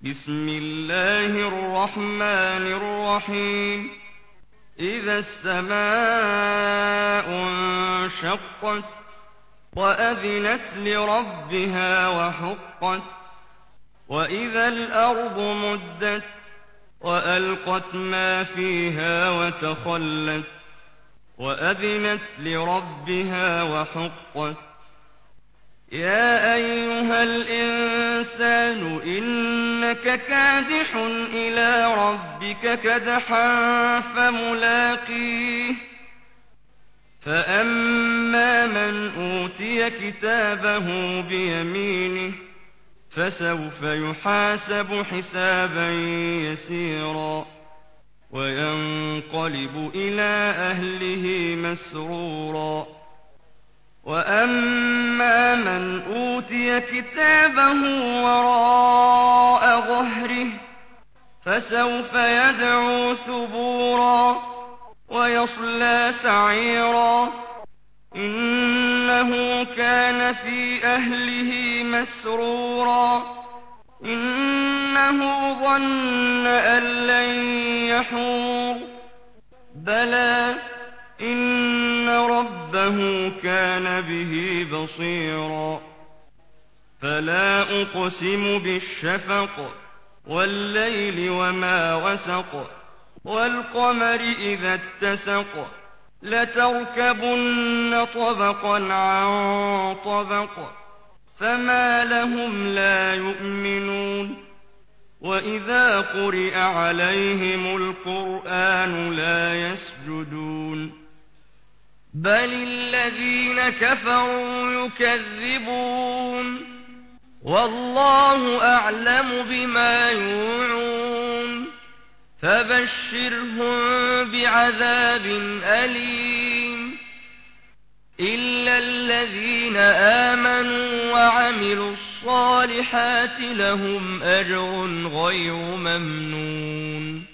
بسم الله الرحمن الرحيم إذا السماء انشقت وأذنت لربها وحقت وإذا الأرض مدت وألقت ما فيها وتخلت وأذنت لربها وحقت يا أيها الإنسان إنك كادح إلى ربك كدحا فملاقيه فأما من أوتي كتابه بيمينه فسوف يحاسب حسابا يسيرا وينقلب إلى أهله مسرورا وأما من أوتي كتابه وراء ظهره فسوف يدعو ثبورا ويصلى سعيرا إنه كان في أهله مسرورا إنه ظن أن لن يحور بلى إن ربه كان به بصيرا فلا أقسم بالشفق والليل وما وسق والقمر إذا اتسق لتركبن طبقا عن طبق فما لهم لا يؤمنون وإذا قرئ عليهم القرآن لا يسجدون بل الذين كفروا يكذبون والله أعلم بما يوعون فبشرهم بعذاب أليم إلا الذين آمنوا وعملوا الصالحات لهم أجر غير ممنون